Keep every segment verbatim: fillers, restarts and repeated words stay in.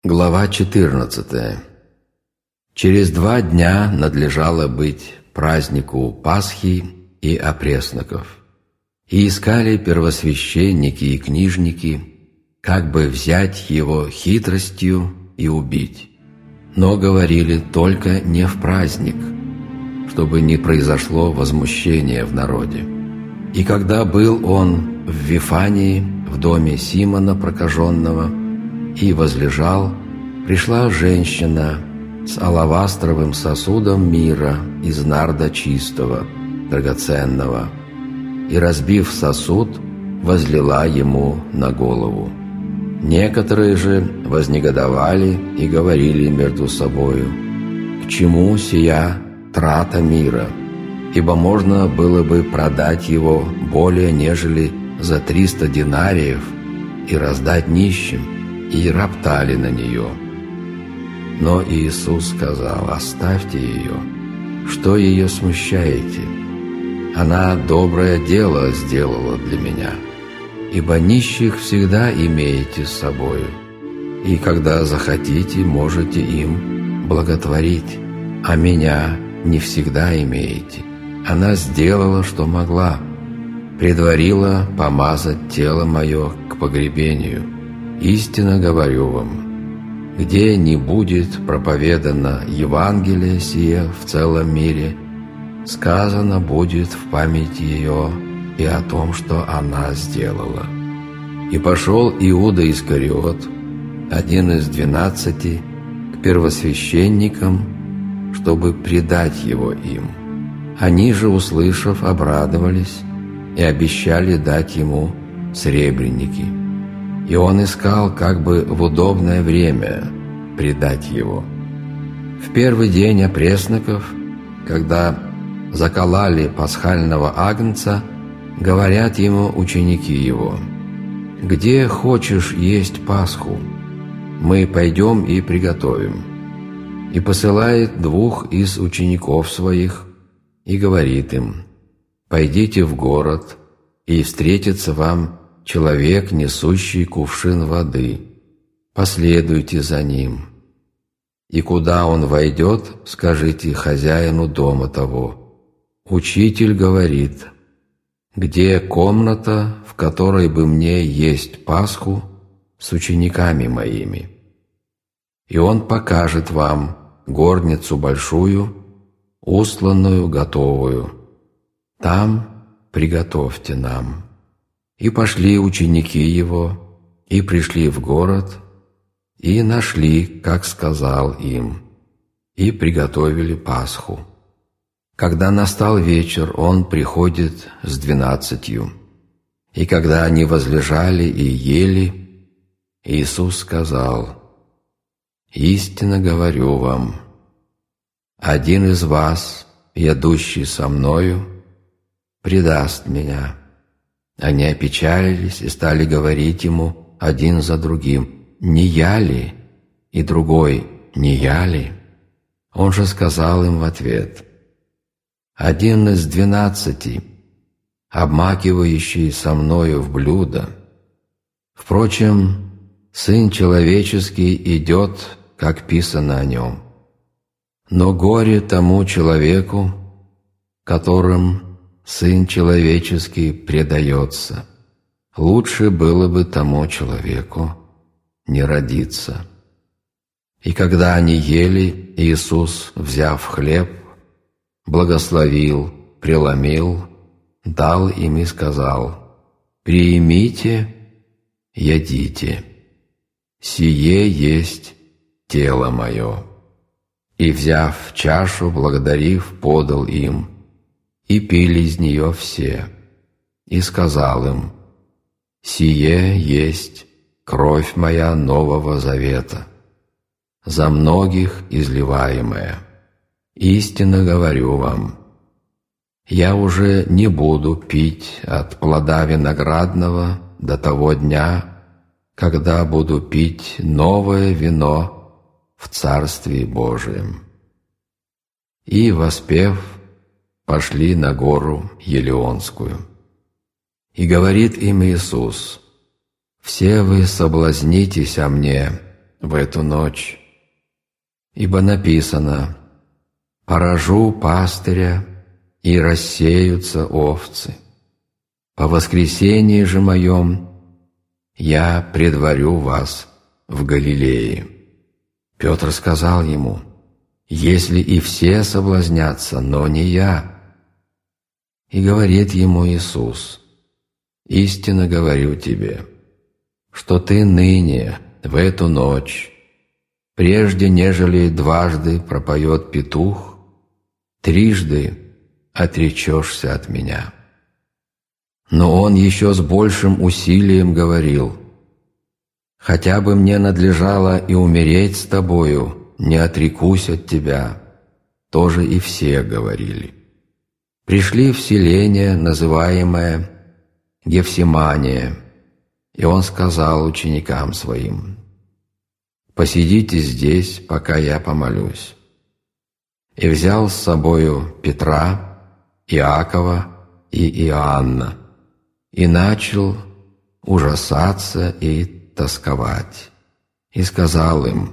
Глава четырнадцатая. Через два дня надлежало быть празднику Пасхи и опресноков. И искали первосвященники и книжники, как бы взять его хитростью и убить. Но говорили только не в праздник, чтобы не произошло возмущение в народе. И когда был он в Вифании, в доме Симона прокаженного, и возлежал, пришла женщина с алавастровым сосудом мира из нарда чистого, драгоценного, и, разбив сосуд, возлила ему на голову. Некоторые же вознегодовали и говорили между собою: «К чему сия трата мира? Ибо можно было бы продать его более нежели за триста динариев и раздать нищим». И роптали на нее. Но Иисус сказал: «Оставьте ее, что ее смущаете? Она доброе дело сделала для меня, ибо нищих всегда имеете с собою, и когда захотите, можете им благотворить, а меня не всегда имеете». Она сделала, что могла, предварила помазать тело мое к погребению. Истинно говорю вам, где не будет проповедано Евангелие сие в целом мире, сказано будет в память ее и о том, что она сделала. И пошел Иуда Искариот, один из двенадцати, к первосвященникам, чтобы предать его им. Они же, услышав, обрадовались и обещали дать ему сребреники. И он искал как бы в удобное время предать его. В первый день опресноков, когда закололи пасхального агнца, говорят ему ученики его: «Где хочешь есть Пасху? Мы пойдем и приготовим». И посылает двух из учеников своих и говорит им: «Пойдите в город, и встретится вам человек, несущий кувшин воды, последуйте за ним. И куда он войдет, скажите хозяину дома того: Учитель говорит: где комната, в которой бы мне есть Пасху с учениками моими? И он покажет вам горницу большую, устланную, готовую. Там приготовьте нам». И пошли ученики его, и пришли в город, и нашли, как сказал им, и приготовили Пасху. Когда настал вечер, он приходит с двенадцатью. И когда они возлежали и ели, Иисус сказал: «Истинно говорю вам, один из вас, ядущий со мною, предаст меня». Они опечалились и стали говорить ему один за другим: «Не я ли?» И другой: «Не я ли?» Он же сказал им в ответ: «Один из двенадцати, обмакивающий со мною в блюдо. Впрочем, Сын Человеческий идет, как писано о нем. Но горе тому человеку, которым Сын Человеческий предается. Лучше было бы тому человеку не родиться». И когда они ели, Иисус, взяв хлеб, благословил, преломил, дал им и сказал: «Приимите, ядите, сие есть тело мое». И, взяв чашу, благодарив, подал им, и пили из нее все, и сказал им: «Сие есть кровь моя нового завета, за многих изливаемая. Истинно говорю вам, я уже не буду пить от плода виноградного до того дня, когда буду пить новое вино в Царстве Божием». И, воспев, пошли на гору Елеонскую. И говорит им Иисус: «Все вы соблазнитесь о мне, в эту ночь. Ибо написано: «Поражу пастыря, и рассеются овцы. По воскресении же моем я предварю вас в Галилее». Петр сказал ему: «Если и все соблазнятся, но не я». И говорит ему Иисус: «Истинно говорю тебе, что ты ныне, в эту ночь, прежде нежели дважды пропоет петух, трижды отречешься от меня». Но он еще с большим усилием говорил: «Хотя бы мне надлежало и умереть с тобою, не отрекусь от тебя». Тоже и все говорили. Пришли в селение, называемое Гефсимания, и он сказал ученикам своим: «Посидите здесь, пока я помолюсь». И взял с собою Петра, Иакова и Иоанна, и начал ужасаться и тосковать, и сказал им: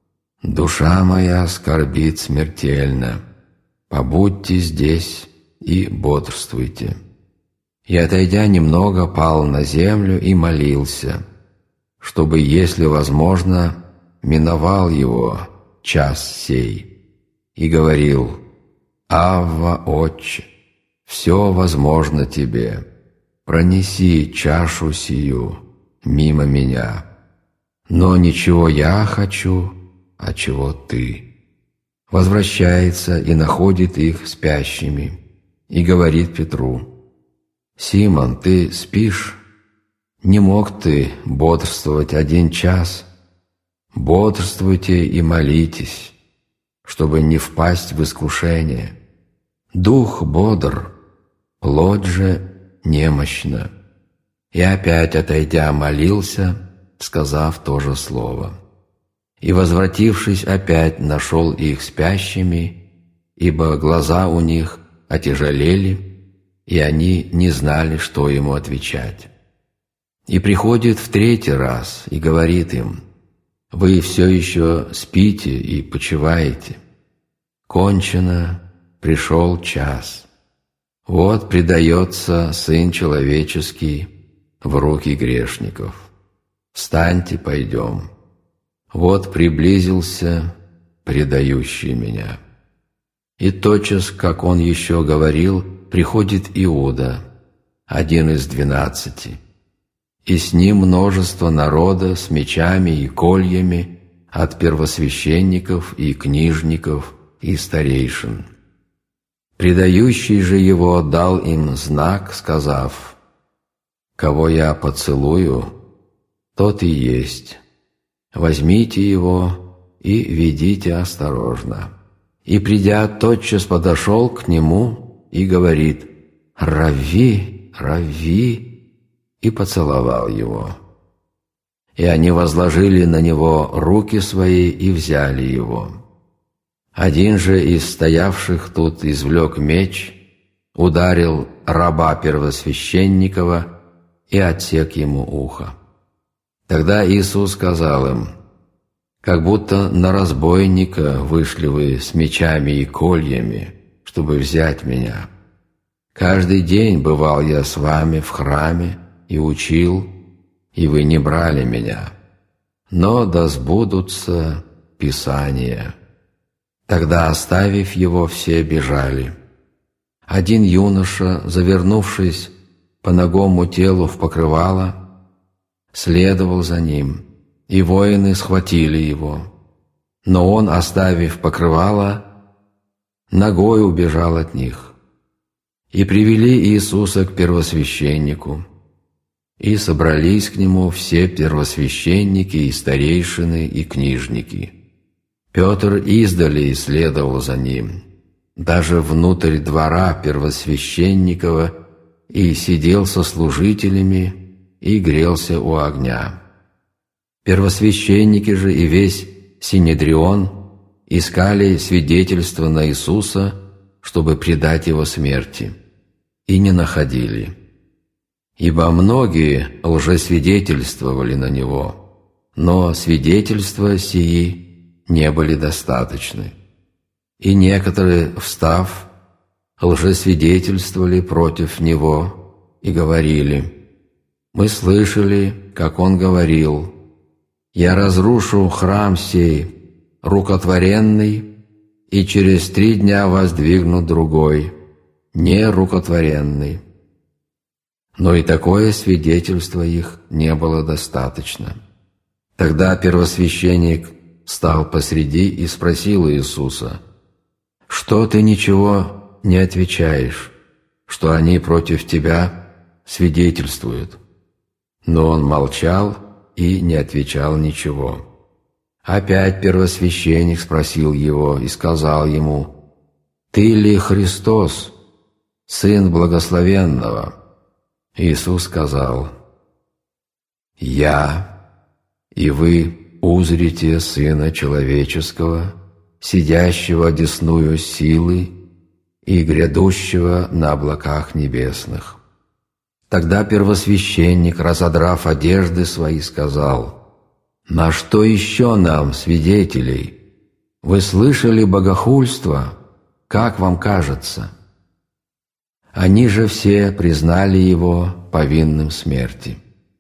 «Душа моя скорбит смертельно, побудьте здесь и бодрствуйте». И, отойдя немного, пал на землю и молился, чтобы, если возможно, миновал его час сей, и говорил: «Авва, Отче, все возможно тебе, пронеси чашу сию мимо меня, но ничего я хочу, а чего ты». Возвращается и находит их спящими, и говорит Петру: «Симон, ты спишь? Не мог ты бодрствовать один час? Бодрствуйте и молитесь, чтобы не впасть в искушение. Дух бодр, плоть же немощна». И опять, отойдя, молился, сказав то же слово. И, возвратившись, опять нашел их спящими, ибо глаза у них отяжелели, и они не знали, что ему отвечать. И приходит в третий раз и говорит им: «Вы все еще спите и почиваете? Кончено, пришел час. Вот предается Сын Человеческий в руки грешников. Встаньте, пойдем. Вот приблизился предающий меня». И тотчас, как он еще говорил, приходит Иуда, один из двенадцати, и с ним множество народа с мечами и кольями от первосвященников и книжников и старейшин. Предающий же его дал им знак, сказав: «Кого я поцелую, тот и есть. Возьмите его и ведите осторожно». И, придя, тотчас подошел к нему и говорит: «Равви, Равви», и поцеловал его. И они возложили на него руки свои и взяли его. Один же из стоявших тут извлек меч, ударил раба первосвященникова и отсек ему ухо. Тогда Иисус сказал им: «Как будто на разбойника вышли вы с мечами и кольями, чтобы взять меня. Каждый день бывал я с вами в храме и учил, и вы не брали меня. Но да сбудутся Писания». Тогда, оставив его, все бежали. Один юноша, завернувшись по нагому телу в покрывало, следовал за ним, и воины схватили его. Но он, оставив покрывало, нагой убежал от них. И привели Иисуса к первосвященнику, и собрались к нему все первосвященники и старейшины и книжники. Петр издали следовал за ним, даже внутрь двора первосвященникова, и сидел со служителями и грелся у огня. Первосвященники же и весь Синедрион искали свидетельства на Иисуса, чтобы предать его смерти, и не находили. Ибо многие лжесвидетельствовали на него, но свидетельства сии не были достаточны. И некоторые, встав, лжесвидетельствовали против него и говорили: «Мы слышали, как он говорил: я разрушу храм сей, рукотворенный, и через три дня воздвигну другой, нерукотворенный». Но и такое свидетельство их не было достаточно. Тогда первосвященник стал посреди и спросил Иисуса: «Что ты ничего не отвечаешь, что они против тебя свидетельствуют?» Но он молчал и не отвечал ничего. Опять первосвященник спросил его и сказал ему: «Ты ли Христос, Сын Благословенного?» Иисус сказал: «Я, и вы узрите Сына Человеческого, сидящего одесную силы и грядущего на облаках небесных». Тогда первосвященник, разодрав одежды свои, сказал: «На что еще нам, свидетелей? Вы слышали богохульство? Как вам кажется?» Они же все признали его повинным смерти.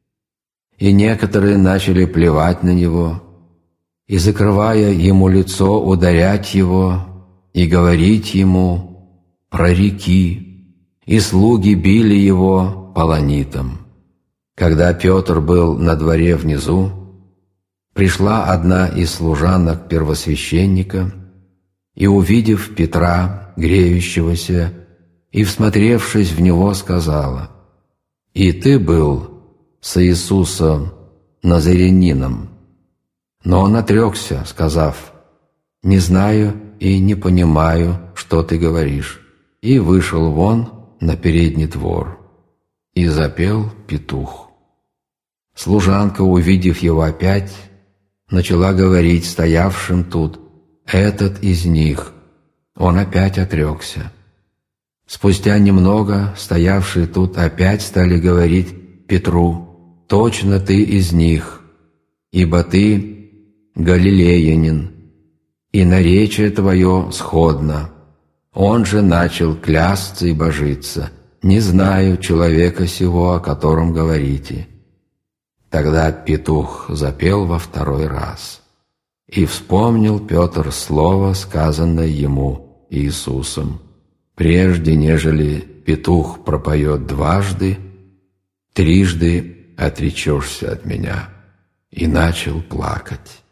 И некоторые начали плевать на него, и, закрывая ему лицо, ударять его и говорить ему: «Прореки!» И слуги били его полонитом. Когда Петр был на дворе внизу, пришла одна из служанок первосвященника и, увидев Петра, греющегося, и, всмотревшись в него, сказала: «И ты был с Иисусом Назаренином». Но он отрекся, сказав: «Не знаю и не понимаю, что ты говоришь», и вышел вон на передний двор. И запел петух. Служанка, увидев его опять, начала говорить стоявшим тут: «Этот из них». Он опять отрекся. Спустя немного стоявшие тут опять стали говорить Петру: «Точно ты из них, ибо ты галилеянин, и наречие твое сходно». Он же начал клясться и божиться: «Не знаю человека сего, о котором говорите». Тогда петух запел во второй раз. И вспомнил Петр слово, сказанное ему Иисусом: «Прежде, нежели петух пропоет дважды, трижды отречешься от меня». И начал плакать.